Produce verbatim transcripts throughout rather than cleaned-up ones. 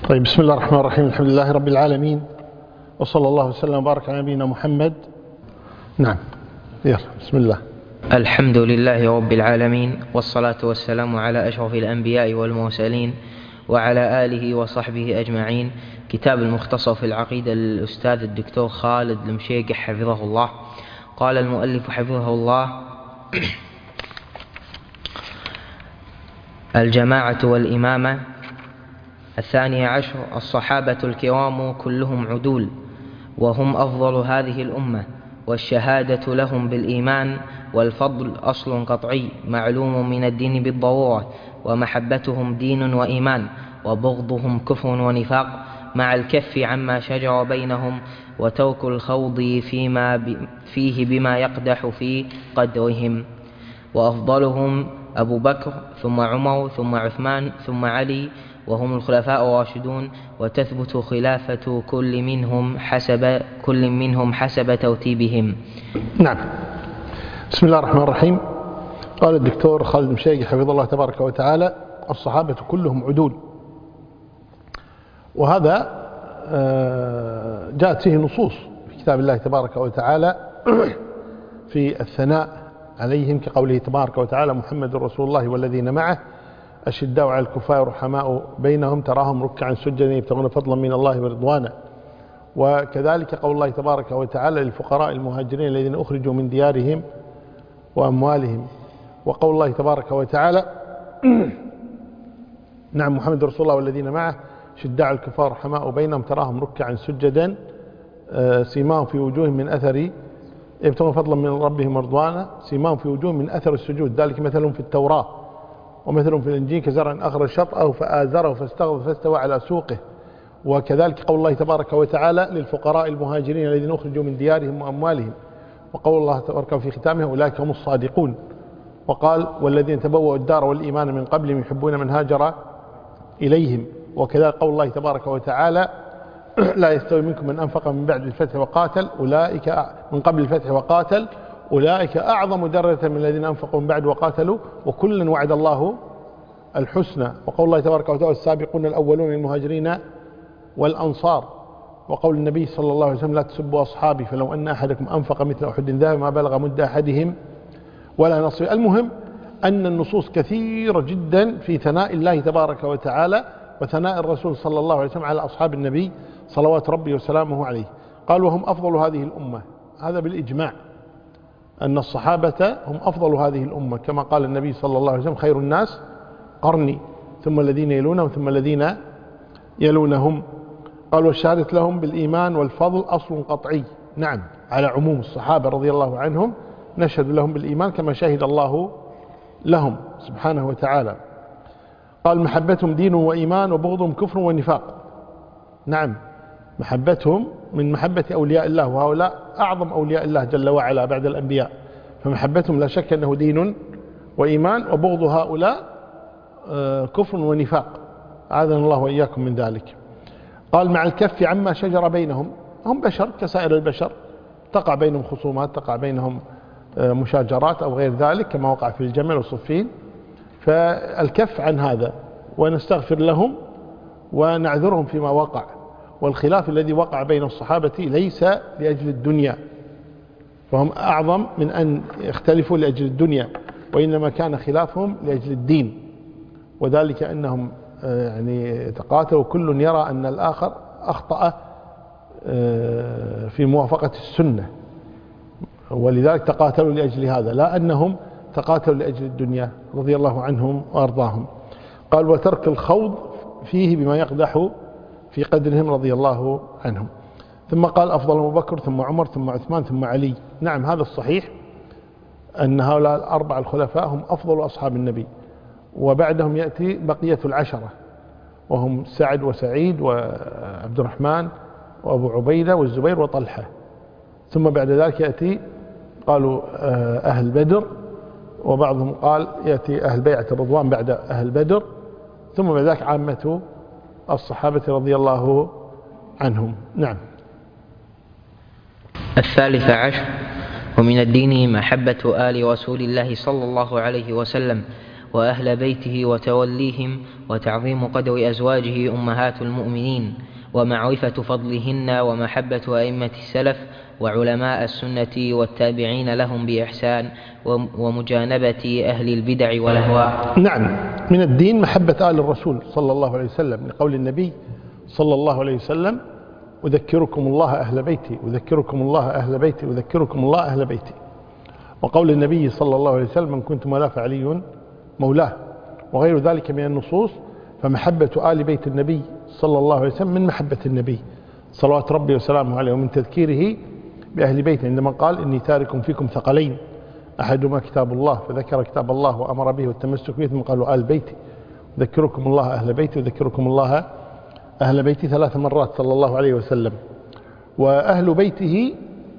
طيب، بسم الله الرحمن الرحيم. الحمد لله رب العالمين، وصلى الله وسلم وبارك على نبينا محمد. نعم، يلا بسم الله. الحمد لله رب العالمين، والصلاة والسلام على أشرف الأنبياء والمرسلين وعلى آله وصحبه أجمعين. كتاب المختصر في العقيدة للأستاذ الدكتور خالد المشيقح حفظه الله. قال المؤلف حفظه الله: الجماعة والإمامة. الثاني عشر: الصحابة الكرام كلهم عدول، وهم أفضل هذه الأمة، والشهادة لهم بالإيمان والفضل أصل قطعي معلوم من الدين بالضرورة، ومحبتهم دين وإيمان، وبغضهم كفر ونفاق، مع الكف عما شجر بينهم، وترك الخوض فيما فيه بما يقدح في قدرهم. وأفضلهم أبو بكر، ثم عمر، ثم عثمان، ثم علي، وهم الخلفاء الراشدون، وتثبت خلافة كل منهم حسب كل منهم حسب ترتيبهم. نعم، بسم الله الرحمن الرحيم. قال الدكتور خالد المشيقح حفظه الله تبارك وتعالى: الصحابة كلهم عدول. وهذا جاءت فيه نصوص في كتاب الله تبارك وتعالى في الثناء عليهم، كقوله تبارك وتعالى: محمد رسول الله والذين معه أشداء على الكفار رحماء بينهم تراهم ركعا سجدا يبتغون فضلا من الله ورضوانا. وكذلك قول الله تبارك وتعالى للفقراء المهاجرين الذين أخرجوا من ديارهم وأموالهم. وقول الله تبارك وتعالى: نعم، محمد رسول الله والذين معه أشداء على الكفار رحماء بينهم تراهم ركعا سجدا سيماهم في وجوههم من أثر يبتغون فضلا من ربهم ورضوانا، سيماهم في وجوههم من أثر السجود، ذلك مثلهم في التوراة ومثلهم في الإنجيل كزرع أخرج شطأه فآزره فاستغلظ فاستوى على سوقه. وكذلك قول الله تبارك وتعالى للفقراء المهاجرين الذين أخرجوا من ديارهم وأموالهم. وقول الله تبارك في ختامه: أولئك هم الصادقون. وقال: والذين تبوأوا الدار والإيمان من قبلهم يحبون من هاجر إليهم. وكذلك قول الله تبارك وتعالى: لا يستوي منكم من أنفق من بعد الفتح وقاتل أولئك من قبل الفتح وقاتل أولئك أعظم درجة من الذين أنفقوا من بعد وقاتلوا وكلا وعد الله الحسنى. وقول الله تبارك وتعالى: السابقون الأولون من المهاجرين والأنصار. وقول النبي صلى الله عليه وسلم: لا تسبوا أصحابي فلو أن أحدكم أنفق مثل أحد ذهب ما بلغ مد أحدهم ولا نصير. المهم أن النصوص كثيرة جدا في ثناء الله تبارك وتعالى وثناء الرسول صلى الله عليه وسلم على أصحاب النبي صلوات ربي وسلامه عليه. قال: وهم أفضل هذه الأمة. هذا بالإجماع أن الصحابة هم أفضل هذه الأمة، كما قال النبي صلى الله عليه وسلم: خير الناس قرني ثم الذين يلونهم ثم الذين يلونهم. قال: والشهادة لهم بالإيمان والفضل أصل قطعي. نعم، على عموم الصحابة رضي الله عنهم نشهد لهم بالإيمان كما شهد الله لهم سبحانه وتعالى. قال: محبتهم دين وإيمان، وبغضهم كفر ونفاق. نعم، محبتهم من محبة أولياء الله، وهؤلاء أعظم أولياء الله جل وعلا بعد الأنبياء، فمحبتهم لا شك أنه دين وإيمان، وبغض هؤلاء كفر ونفاق، أعاذنا الله وإياكم من ذلك. قال: مع الكف عما شجر بينهم. هم بشر كسائر البشر، تقع بينهم خصومات، تقع بينهم مشاجرات أو غير ذلك كما وقع في الجمل والصفين، فالكف عن هذا ونستغفر لهم ونعذرهم فيما وقع. والخلاف الذي وقع بين الصحابة ليس لأجل الدنيا، فهم أعظم من أن يختلفوا لأجل الدنيا، وإنما كان خلافهم لأجل الدين، وذلك أنهم يعني تقاتلوا كل يرى أن الآخر أخطأ في موافقة السنة، ولذلك تقاتلوا لأجل هذا، لا أنهم تقاتلوا لأجل الدنيا رضي الله عنهم وأرضاهم. قال: وترك الخوض فيه بما يقدح في قدرهم رضي الله عنهم. ثم قال: أفضل أبو بكر ثم عمر ثم عثمان ثم علي. نعم، هذا الصحيح أن هؤلاء الأربع الخلفاء هم أفضل أصحاب النبي، وبعدهم يأتي بقية العشرة وهم سعد وسعيد وعبد الرحمن وأبو عبيدة والزبير وطلحة. ثم بعد ذلك يأتي قالوا أهل بدر، وبعضهم قال يأتي أهل بيعة الرضوان بعد أهل بدر، ثم بعد ذلك عامة الصحابة رضي الله عنهم. نعم. الثالث عشر: ومن الدين محبة آل رسول الله صلى الله عليه وسلم، وأهل بيته وتوليهم، وتعظيم قدر أزواجه أمهات المؤمنين، ومعرفة فضلهن، ومحبة أئمة السلف وعلماء السنة والتابعين لهم بإحسان، ومجانبة أهل البدع والأهواء. نعم، من الدين محبة آل الرسول صلى الله عليه وسلم، لقول النبي صلى الله عليه وسلم: أذكركم الله أهل بيتي، أذكركم الله أهل بيتي، أذكركم الله أهل بيتي. وقول النبي صلى الله عليه وسلم: من كنت مولاه فعلي مولاه، وغير ذلك من النصوص. فمحبة آل بيت النبي صلى الله عليه وسلم من محبة النبي صلوات ربي وسلامه عليه، ومن تذكيره بأهل بيته عندما قال: إني تارك فيكم ثقلين أحدهما كتاب الله، فذكر كتاب الله وأمر به والتمسك به، ثم قالوا آل بيتي، ذكركم الله أهل بيتي، وذكركم الله أهل بيتي ثلاث مرات صلى الله عليه وسلم. وأهل بيته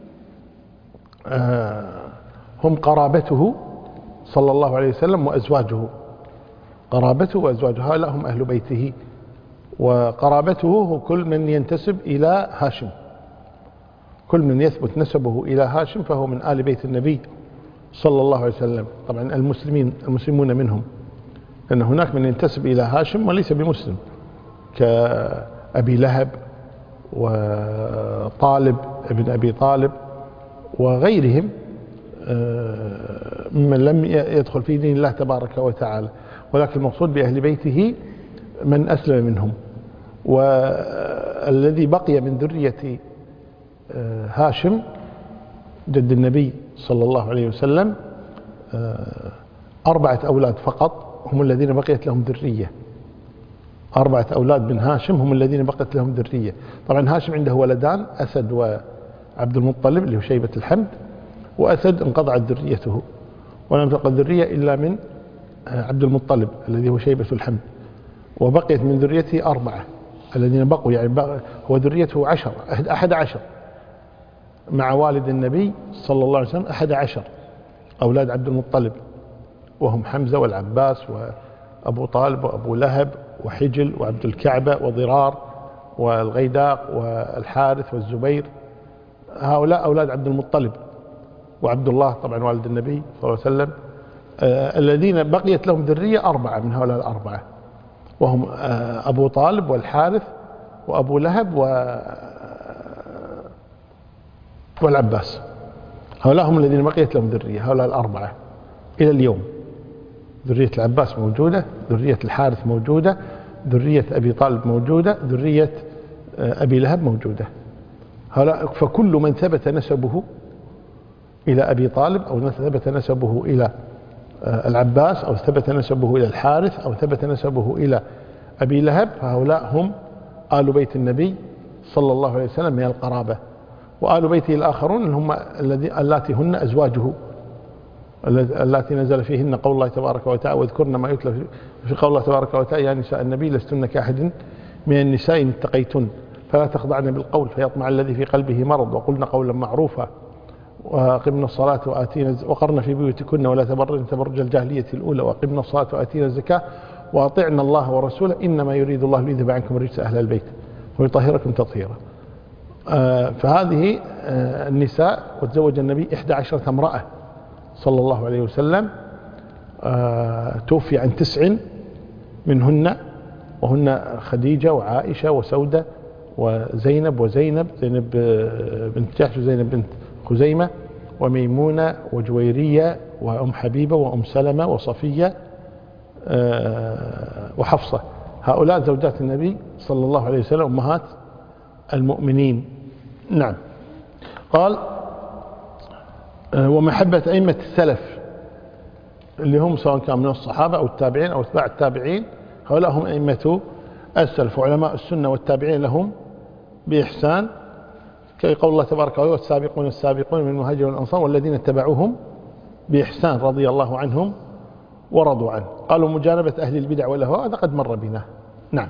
هم قرابته صلى الله عليه وسلم وأزواجه، قرابته وأزواجه هؤلاء هم أهل بيته. وقرابته هو كل من ينتسب إلى هاشم، كل من يثبت نسبه إلى هاشم فهو من آل بيت النبي صلى الله عليه وسلم. طبعا المسلمين المسلمون منهم، لأن هناك من ينتسب إلى هاشم وليس بمسلم، كأبي لهب وطالب ابن أبي طالب وغيرهم ممن لم يدخل في دين الله تبارك وتعالى. ولكن المقصود بأهل بيته من أسلم منهم. والذي بقي من ذرية هاشم جد النبي صلى الله عليه وسلم أربعة أولاد فقط هم الذين بقيت لهم ذرية، أربعة أولاد من هاشم هم الذين بقيت لهم ذرية. طبعا هاشم عنده ولدان، أسد وعبد المطلب اللي هو شيبة الحمد، وأسد انقطعت ذريته ولم تبقى ذرية إلا من عبد المطلب الذي هو شيبة الحمد، وبقيت من ذريته أربعة الذين بقوا، يعني بقى هو ذريته عشر أحد عشر مع والد النبي صلى الله عليه وسلم، أحد عشر أولاد عبد المطلب، وهم حمزة والعباس وأبو طالب وأبو لهب وحجل وعبد الكعبة وضرار والغيداق والحارث والزبير. هؤلاء أولاد عبد المطلب، وعبد الله طبعا والد النبي صلى الله عليه وسلم. آه الذين بقيت لهم ذرية أربعة من هؤلاء الأربعة، وهم آه أبو طالب والحارث وأبو لهب و والعباس. هؤلاء هم الذين بقيت لهم ذرية، هؤلاء الأربعة إلى اليوم. ذرية العباس موجودة، ذرية الحارث موجودة، ذرية أبي طالب موجودة، ذرية آه أبي لهب موجودة. هؤلاء فكل من ثبت نسبه إلى أبي طالب أو ثبت نسبه إلى العباس أو ثبت نسبه إلى الحارث أو ثبت نسبه إلى أبي لهب، فهؤلاء هم آل بيت النبي صلى الله عليه وسلم من القرابة. وآل بيته الآخرون هم اللاتي هن أزواجه، اللاتي نزل فيهن قول الله تبارك وتعالى: واذكرن ما يتلى في قول الله تبارك وتعالى: يا نساء النبي لستن كأحد من النساء إن اتقيتن فلا تخضعن بالقول فيطمع الذي في قلبه مرض، وقلن قولا معروفا، وأقمنا الصلاة وآتينا وقرن في بيوتكن ولا تبرجن تبرج الجاهلية الأولى، وأقمنا الصلاة وآتينا الزكاة وأطعنا الله ورسوله إنما يريد الله ليذهب عنكم الرجس أهل البيت ويطهركم تطهيرا. آه فهذه آه النساء، وتزوج النبي إحدى عشرة امرأة صلى الله عليه وسلم، آه توفي عن تسع منهن، وهن خديجة وعائشة وسودة وزينب وزينب زينب بنت جحش وزينب بنت خزيمة وميمونة وجويرية وأم حبيبة وأم سلمة وصفية وحفصة. هؤلاء زوجات النبي صلى الله عليه وسلم أمهات المؤمنين. نعم. قال: ومحبة أئمة السلف اللي هم سواء كان من الصحابة أو التابعين أو اتباع التابعين، هؤلاء هم أئمة السلف وعلماء السنة والتابعين لهم بإحسان، كقول الله تبارك وتعالى: والسابقون السابقون من المهاجرين والأنصار والذين اتبعوهم بإحسان رضي الله عنهم ورضوا عنه. قالوا: مجانبة أهل البدع والأهواء، هذا قد مر بنا. نعم.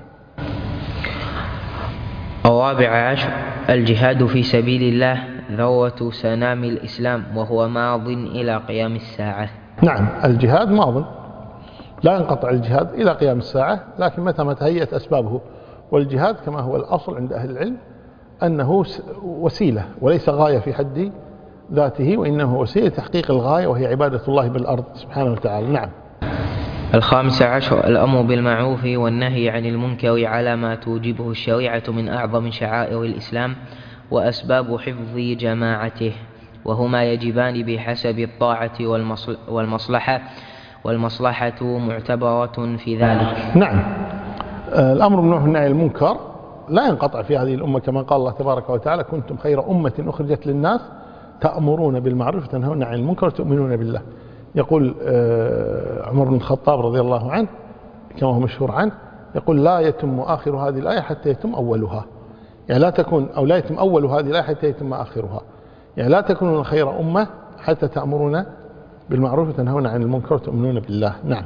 الرابع عشر: الجهاد في سبيل الله ذروة سنام الإسلام، وهو ماض إلى قيام الساعة. نعم، الجهاد ماض، لا ينقطع الجهاد إلى قيام الساعة، لكن متى ما تهيأت أسبابه. والجهاد كما هو الأصل عند أهل العلم أنه وسيلة وليس غاية في حد ذاته، وإنه وسيلة تحقيق الغاية وهي عبادة الله بالأرض سبحانه وتعالى. نعم. الخامس عشر الأمر بالمعروف والنهي عن المنكر على ما توجبه الشريعة من أعظم شعائر الإسلام وأسباب حفظ جماعته، وهما يجبان بحسب الطاعة والمصلحة والمصلحة معتبرة في ذلك. نعم. الأمر بالمعروف والنهي عن المنكر لا ينقطع في هذه الأمة، كما قال الله تبارك وتعالى: كنتم خير أمة أخرجت للناس تأمرون بالمعروف وتنهون عن المنكر وتؤمنون بالله. يقول عمر بن الخطاب رضي الله عنه كما هو مشهور عنه، يقول: لا يتم آخر هذه الآية حتى يتم أولها. يعني لا تكون أو لا يتم أول هذه الآية حتى يتم آخرها. يعني لا تكونون خير أمة حتى تأمرون بالمعروف وتنهون عن المنكر وتؤمنون بالله. نعم.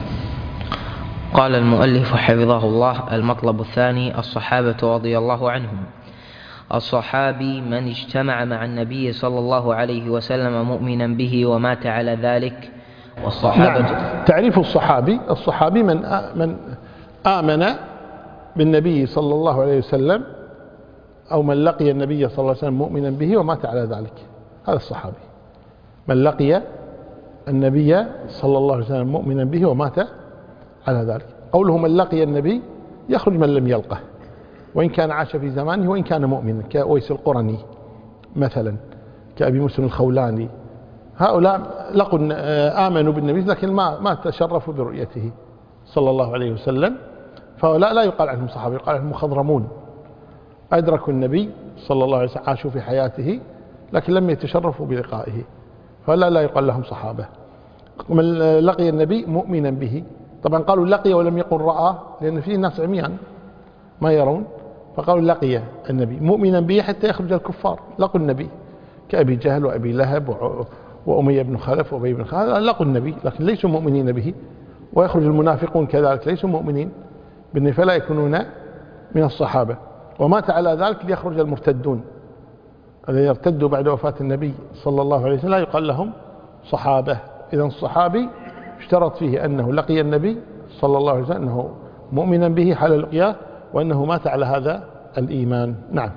قال المؤلف حفظه الله: المطلب الثاني الصحابة رضي الله عنهم. الصحابي من اجتمع مع النبي صلى الله عليه وسلم مؤمنا به ومات على ذلك. والصحابة نعم. تعريف الصحابي: الصحابي من من آمن بالنبي صلى الله عليه وسلم أو من لقي النبي صلى الله عليه وسلم مؤمنا به ومات على ذلك، هذا الصحابي. من لقي النبي صلى الله عليه وسلم مؤمنا به ومات على ذلك. قوله من لقي النبي يخرج من لم يلقه، وإن كان عاش في زمانه وإن كان مؤمنا، كأويس القرني مثلا، كأبي مسلم الخولاني. هؤلاء لقوا آمنوا بالنبي لكن ما ما تشرفوا برؤيته صلى الله عليه وسلم، فهؤلاء لا يقال عنهم صحابة، يقال عنهم مخضرمون. أدركوا النبي صلى الله عليه وسلم، عاشوا في حياته لكن لم يتشرفوا بلقائه، فلا لا يقال لهم صحابة. من لقي النبي مؤمنا به، طبعا قالوا لقي ولم يقل رأى، لأن فيه ناس عميان ما يرون، فقالوا لقي النبي مؤمنا به حتى يخرج الكفار. لقوا النبي كأبي جهل وأبي لهب وأمية بن خلف وأبي بن خلف، لقوا النبي لكن ليسوا مؤمنين به. ويخرج المنافقون كذلك ليسوا مؤمنين بالنبي، فلا يكونون من الصحابة. ومات على ذلك ليخرج المرتدون الذين يرتدوا بعد وفاة النبي صلى الله عليه وسلم، لا يقال لهم صحابة. إذن الصحابي اشترط فيه أنه لقي النبي صلى الله عليه وسلم، أنه مؤمنا به حال لقياه، وأنه مات على هذا الإيمان. نعم.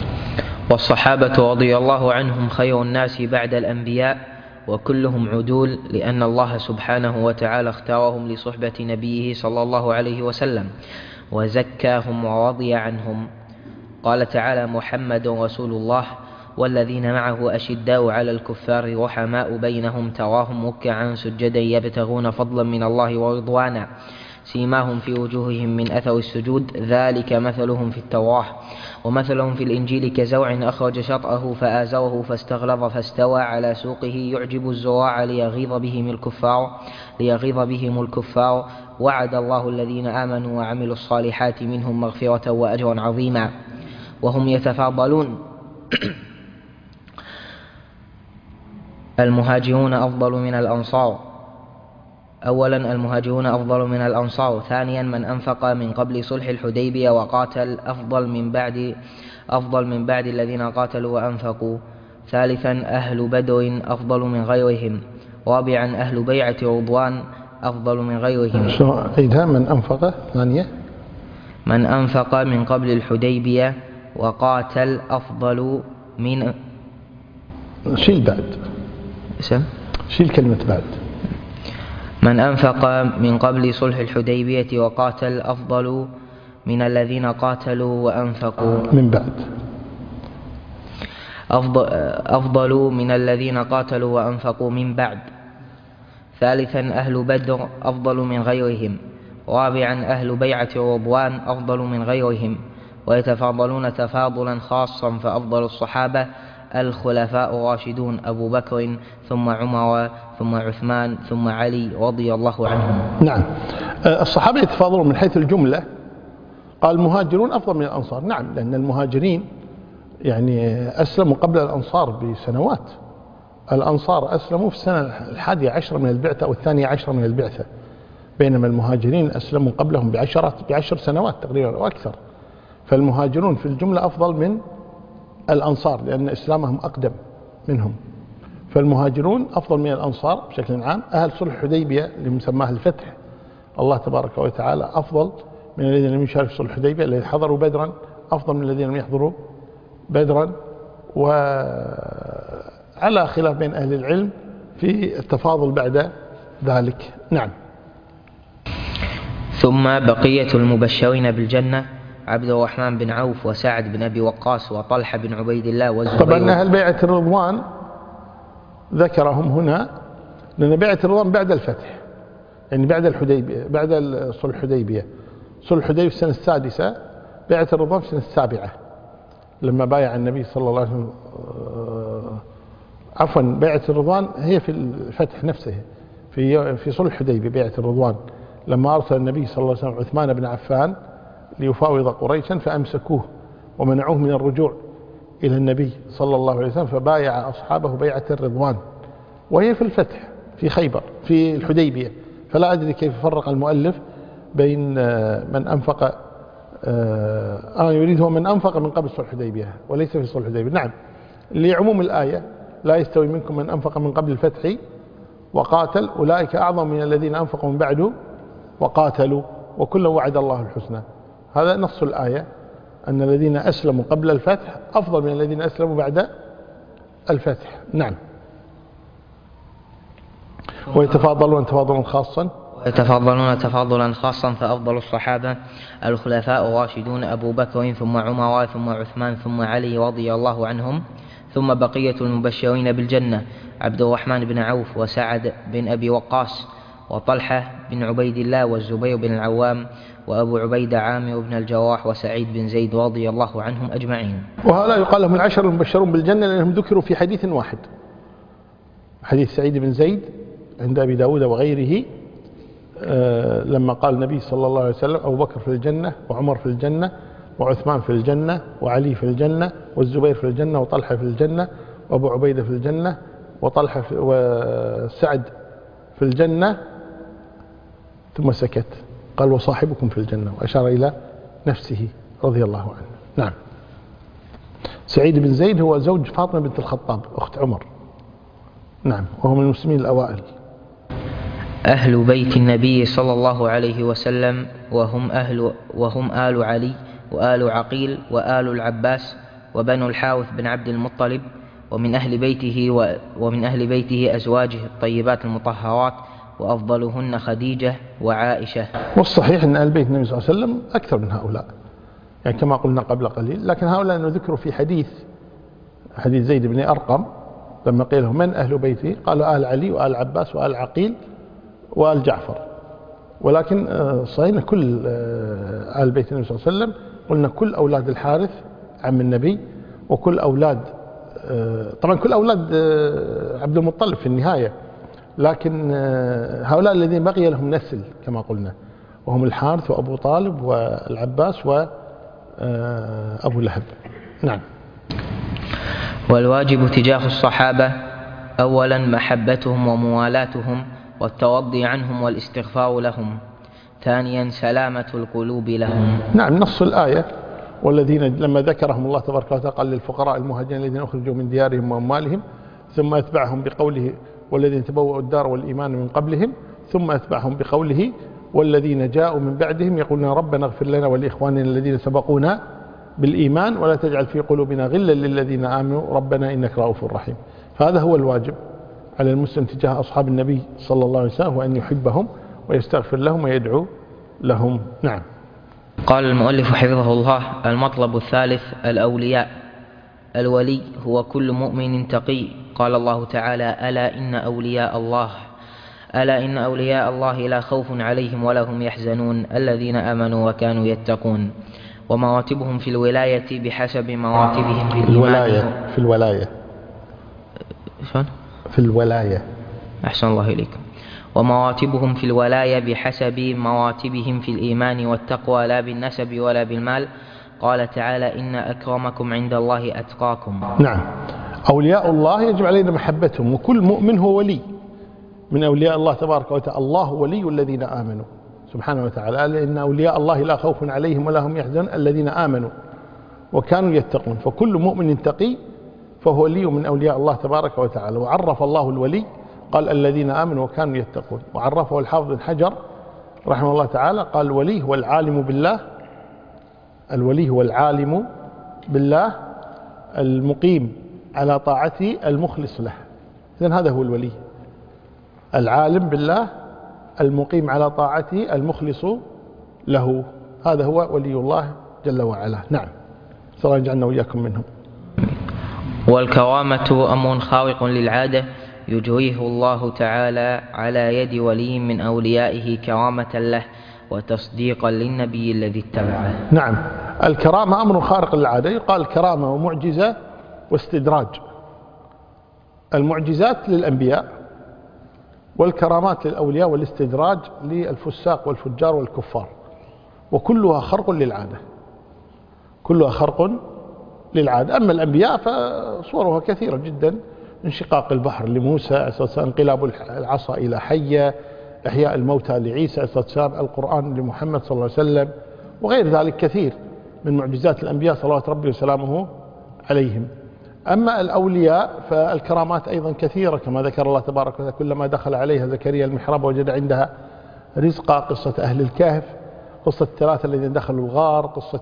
والصحابة رضي الله عنهم خير الناس بعد الأنبياء وكلهم عدول، لأن الله سبحانه وتعالى اختارهم لصحبة نبيه صلى الله عليه وسلم وزكاهم ورضي عنهم. قال تعالى: محمد رسول الله والذين معه أشداء على الكفار رحماء بينهم تراهم ركعا سجدا يبتغون فضلا من الله ورضوانا سيماهم في وجوههم من أثر السجود ذلك مثلهم في التوراة ومثلهم في الإنجيل كزرع أخرج شطأه فآزره فاستغلظ فاستوى على سوقه يعجب الزراع ليغيظ بهم الكفار ليغيظ بهم الكفار وعد الله الذين آمنوا وعملوا الصالحات منهم مغفرة وأجرا عظيما. وهم يتفاضلون. المهاجرون أفضل من الأنصار. أولا المهاجرون أفضل من الأنصار. ثانيا من أنفق من قبل صلح الحديبية وقاتل أفضل من بعد أفضل من بعد الذين قاتلوا وأنفقوا. ثالثا أهل بدر أفضل من غيرهم. رابعا أهل بيعة رضوان أفضل من غيرهم. إذا من أنفق ثانية من أنفق من قبل الحديبية وقاتل أفضل من شيل بعد اسم شيل كلمة بعد. من أنفق من قبل صلح الحديبية وقاتل أفضل من الذين قاتلوا وأنفقوا من بعد. أفضل, أفضل من الذين قاتلوا وأنفقوا من بعد. ثالثا أهل بدر أفضل من غيرهم. رابعا أهل بيعة رضوان أفضل من غيرهم. ويتفاضلون تفاضلا خاصا، فأفضل الصحابة الخلفاء الراشدون أبو بكر ثم عمر ثم عثمان ثم علي رضي الله عنهم. نعم. الصحابة يتفاضلون من حيث الجملة. قال المهاجرون أفضل من الأنصار. نعم، لأن المهاجرين يعني أسلموا قبل الأنصار بسنوات. الأنصار أسلموا في السنة الحادية عشر من البعثة أو الثانية عشر من البعثة، بينما المهاجرين أسلموا قبلهم بعشرات بعشر سنوات تقريبا أو أكثر. فالمهاجرون في الجملة أفضل من الأنصار لأن إسلامهم أقدم منهم. فالمهاجرون أفضل من الأنصار بشكل عام. أهل صلح الحديبية اللي مسماه الفتح، الله تبارك وتعالى أفضل من الذين لم يشاركوا صلح الحديبية، الذين حضروا بدرا أفضل من الذين لم يحضروا بدرا. وعلى خلاف بين أهل العلم في التفاضل بعد ذلك. نعم. ثم بقية المبشرين بالجنة عبد الرحمن بن عوف وسعد بن أبي وقاص وطلحة بن عبيد الله والزبير. طبعا أهل بيعة الرضوان ذكرهم هنا لأن بيعة الرضوان بعد الفتح، يعني بعد الحديبية، بعد صلح الحديبية. صلح الحديبية في السنة السادسة، بيعة الرضوان في السنة السابعة لما بايع النبي صلى الله عليه وسلم. عفوا بيعة الرضوان هي في الفتح نفسه، في في صلح الحديبية بيعة الرضوان لما أرسل النبي صلى الله عليه وسلم عثمان بن عفان ليفاوض قريشا فأمسكوه ومنعوه من الرجوع إلى النبي صلى الله عليه وسلم، فبايع أصحابه بيعة الرضوان وهي في الفتح في خيبر في الحديبية. فلا أدري كيف فرق المؤلف بين من أنفق آه يريد هو من أنفق من قبل صلح الحديبية وليس في صلح الحديبية. نعم، لعموم الآية لا يستوي منكم من أنفق من قبل الفتح وقاتل أولئك أعظم من الذين أنفقوا من بعده وقاتلوا وكلا وعد الله الحسنى. هذا نص الآية أن الذين أسلموا قبل الفتح أفضل من الذين أسلموا بعد الفتح. نعم. ويتفاضلون تفاضلا خاصا ويتفاضلون تفاضلا خاصا فأفضل الصحابة الخلفاء الراشدون أبو بكر ثم عمر ثم عثمان ثم علي رضي الله عنهم. ثم بقية المبشرين بالجنة عبد الرحمن بن عوف وسعد بن أبي وقاص وطلحة بن عبيد الله والزبير بن العوام وأبو عبيدة عامر بن الجراح وسعيد بن زيد رضي الله عنهم أجمعين. وهؤلاء يقال لهم العشر المبشرون بالجنة لأنهم ذكروا في حديث واحد، حديث سعيد بن زيد عند أبي داود وغيره، آه لما قال النبي صلى الله عليه وسلم أبو بكر في الجنة وعمر في الجنة وعثمان في الجنة وعلي في الجنة والزبير في الجنة وطلحة في الجنة وأبو عبيدة في الجنة وطلحة في وسعد في الجنة، ثم سكت قال وصاحبكم في الجنة وأشار إلى نفسه رضي الله عنه. نعم. سعيد بن زيد هو زوج فاطمة بنت الخطاب أخت عمر. نعم، وهو من المسلمين الأوائل. أهل بيت النبي صلى الله عليه وسلم وهم أهل وهم آل علي وآل عقيل وآل العباس وبنو الحارث بن عبد المطلب، ومن أهل بيته ومن أهل بيته أزواجه الطيبات المطهرات وأفضلهن خديجة وعائشة. والصحيح أن أهل بيت النبي صلى الله عليه وسلم أكثر من هؤلاء، يعني كما قلنا قبل قليل، لكن هؤلاء ذكروا في حديث حديث زيد بن أرقم لما قيل لهم من أهل بيته قالوا آل علي وآل عباس وآل عقيل وآل جعفر، ولكن صحيح كل آل بيت النبي صلى الله عليه وسلم قلنا كل أولاد الحارث عم النبي وكل أولاد طبعا كل أولاد عبد المطلب في النهاية، لكن هؤلاء الذين بقي لهم نسل كما قلنا وهم الحارث وأبو طالب والعباس وأبو لهب. نعم. والواجب تجاه الصحابة أولا محبتهم وموالاتهم والتوضي عنهم والاستغفار لهم، ثانيا سلامة القلوب لهم. نعم، نص الآية والذين لما ذكرهم الله تبارك وتعالى قال للفقراء المهاجرين الذين أخرجوا من ديارهم وأموالهم، ثم أتبعهم بقوله والذين تبوأوا الدار والإيمان من قبلهم، ثم أتبعهم بقوله والذين جاءوا من بعدهم يقولون ربنا اغفر لنا ولإخواننا الذين سبقونا بالإيمان ولا تجعل في قلوبنا غلا للذين آمنوا ربنا إنك رؤوف رحيم. فهذا هو الواجب على المسلم تجاه أصحاب النبي صلى الله عليه وسلم، وأن يحبهم ويستغفر لهم ويدعو لهم. نعم. قال المؤلف حفظه الله: المطلب الثالث الأولياء. الولي هو كل مؤمن تقي. قال الله تعالى: ألا إن أولياء الله ألا إن أولياء الله لا خوف عليهم ولا هم يحزنون الذين آمنوا وكانوا يتقون. ومراتبهم في الولاية بحسب مراتبهم في الإيمان. الولاية في الولاية شون؟ في الولاية. أحسن الله إليكم. ومراتبهم في الولاية بحسب مراتبهم في الإيمان والتقوى لا بالنسب ولا بالمال. قال تعالى: إن أكرمكم عند الله أتقاكم. نعم، أولياء الله يجب علينا محبتهم، وكل مؤمن هو ولي من أولياء الله تبارك وتعالى. الله ولي الذين آمنوا سبحانه وتعالى، قال إن أولياء الله لا خوف عليهم ولا هم يحزنون الذين آمنوا وكانوا يتقون. فكل مؤمن تقي فهو ولي من أولياء الله تبارك وتعالى. وعرف الله الولي قال الذين آمنوا وكانوا يتقون، وعرفه الحافظ بن حجر رحمه الله تعالى قال الولي هو العالم بالله الولي هو العالم بالله المقيم على طاعته المخلص له. إذن هذا هو الولي، العالم بالله المقيم على طاعته المخلص له. هذا هو ولي الله جل وعلا. نعم، صلى الله يجعلنا وإياكم منهم. والكرامة أمر خارق للعادة يجريه الله تعالى على يد ولي من أوليائه كرامة له وتصديقا للنبي الذي اتبعه. نعم، الكرامة أمر خارق للعادة، يقال كرامة ومعجزة واستدراج. المعجزات للأنبياء والكرامات للأولياء والاستدراج للفساق والفجار والكفار، وكلها خرق للعادة، كلها خرق للعادة. أما الأنبياء فصورها كثيرة جدا: انشقاق البحر لموسى عليه الصلاة والسلام، انقلاب العصا إلى حية، إحياء الموتى لعيسى عليه الصلاة والسلام، القرآن لمحمد صلى الله عليه وسلم، وغير ذلك كثير من معجزات الأنبياء صلوات ربي وسلامه عليهم. أما الأولياء فالكرامات أيضا كثيرة، كما ذكر الله تبارك وتعالى: كلما دخل عليها زكريا المحراب وجد عندها رزقا، قصة أهل الكهف، قصة الثلاثة الذين دخلوا الغار، قصة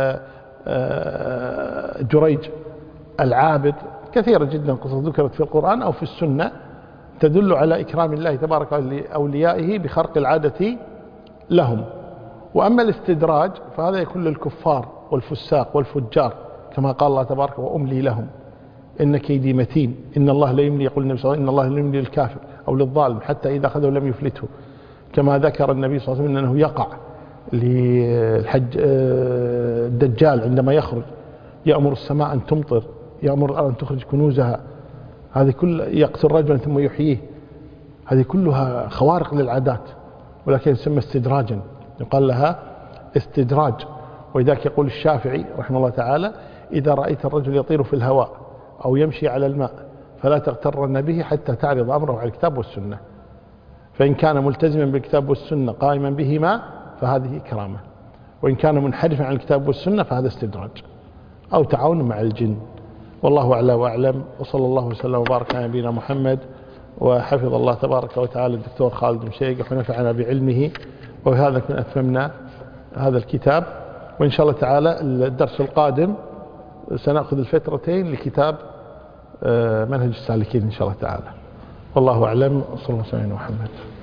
جريج العابد، كثيرة جدا قصص ذكرت في القرآن أو في السنة تدل على إكرام الله تبارك وتعالى لأوليائه بخرق العادة لهم. وأما الاستدراج فهذا يكون للكفار والفساق والفجار، كما قال الله تبارك: وأملي لهم إن كيدي متين، إن الله لا يملي، يقول النبي صلى الله عليه وسلم: إن الله لا يملي للكافر أو للظالم حتى إذا أخذه لم يفلته، كما ذكر النبي صلى الله عليه وسلم أنه يقع للحج الدجال عندما يخرج، يأمر السماء أن تمطر، يأمر الأرض أن تخرج كنوزها، هذه كل يقتل رجلا ثم يحييه، هذه كلها خوارق للعادات، ولكن يسمى استدراجا، يقال لها استدراج. ولذلك يقول الشافعي رحمه الله تعالى: إذا رأيت الرجل يطير في الهواء أو يمشي على الماء فلا تغترن به حتى تعرض أمره على الكتاب والسنة، فإن كان ملتزما بالكتاب والسنة قائما بهما فهذه كرامة، وإن كان منحرفا عن الكتاب والسنة فهذا استدراج أو تعاون مع الجن. والله أعلى وأعلم، وصلى الله وسلم وبارك على نبينا محمد، وحفظ الله تبارك وتعالى الدكتور خالد مشيق ونفعنا بعلمه، وبهذا كنا أتممنا هذا الكتاب. وإن شاء الله تعالى الدرس القادم سنأخذ الفترتين لكتاب منهج السالكين إن شاء الله تعالى. والله أعلم، وصلى الله وسلم على محمد.